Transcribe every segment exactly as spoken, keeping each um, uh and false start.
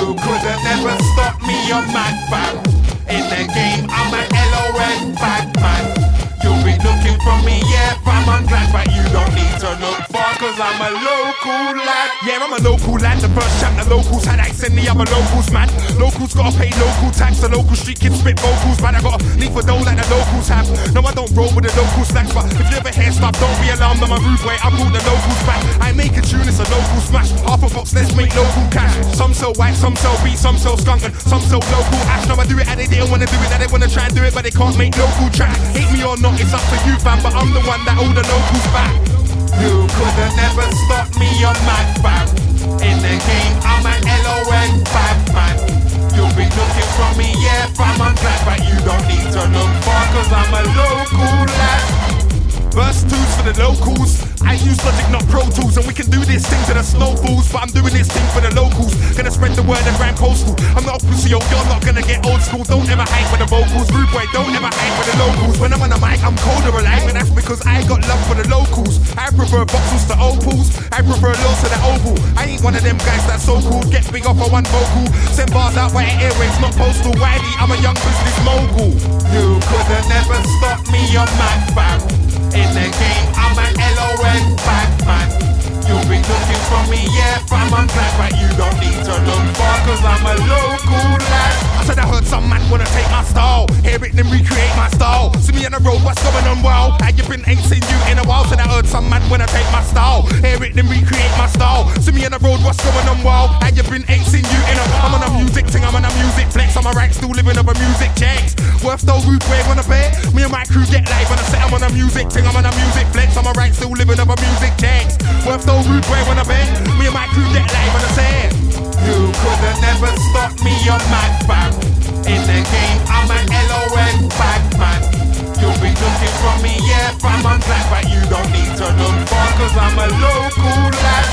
You couldn't never stop me, you're mad fam. In the game, I'm an L O N bad man. You'll be looking for me, yeah fam, I'm glad, but you don't need to look far, cause I'm a local lad. Yeah, I'm a local lad, the first chap the locals had accent, the other locals, man. Locals gotta pay local tax, the local street kids spit vocals, man. I gotta leave for dough like the locals have. No, I don't roll with the local slacks, but if you ever hear stuff, don't be alarmed, I'm a rude way, I brought the locals back. I make a tune, it's a local smash, half a box, let's make local cash. Some sell white, some sell beat, some sell skunk, and some sell local ash. No, I do it and they didn't wanna do it, now they wanna try and do it, but they can't make local track. Hate me or not, it's up to you fam, but I'm the one that all the locals back. You couldn't never stop me, you're mad fam. In the game, I'm an L O N bad man. You'll be looking for me, yeah fam, I'm glad, but you don't need to look far, cause I'm a local lad. Verse twos for the locals. I use Logic, not Pro Tools, and we can do this thing to the snowballs, but I'm doing this thing for the locals. Gonna spread the word and rhyme coastal. I'm not a pussy, yo, you're not gonna get old school. Don't ever hype for the vocals, rude boy, don't ever hype for the locals. When I'm on the mic, I'm colder alive, and that's because I got love for the locals. I prefer boxels to opals, I prefer low to the oval. I ain't one of them guys that's so cool, get big off of one vocal. Send bars out via airwaves, not postal. Wiley, I'm a young business mogul. You couldn't never stop me, you're mad fam. In the game, I'm an L O N bad man. You'll be looking for me, yeah fam, I'm glad, but you don't need to look far, cause I'm a local lad. I said I heard some man wanna take my style, hear it then recreate my style. See me on the road, what's going on, wow? How you been, ain't seen you in a while. Said I heard some man wanna take my style, hear it then recreate my style. See me on the road, what's going on, wow? How you been, ain't seen you in a while. I'm on a music thing, I'm on a music flex, I'm a right, still living up a music checks. Worth though, rude way, wanna pay? Me and my crew get live on a set, I'm on a music thing, I'm on a music flex, I'm a right, still living up a music checks. Worth though, rude way, wanna pay? Me and my crew get live on a set. You couldn't never stop me, you're mad fam. In the game, I'm an L O N bad man. You'll be looking for me, yeah fam, I'm glad, but you don't need to look far, cause I'm a local lad.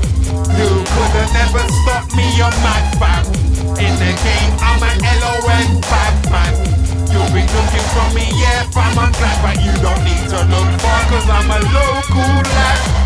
You couldn't never stop me, you're mad fam. In the game, I'm an L O N bad man. You'll be looking for me, yeah fam, I'm glad, but you don't need to look far, cause I'm a local lad.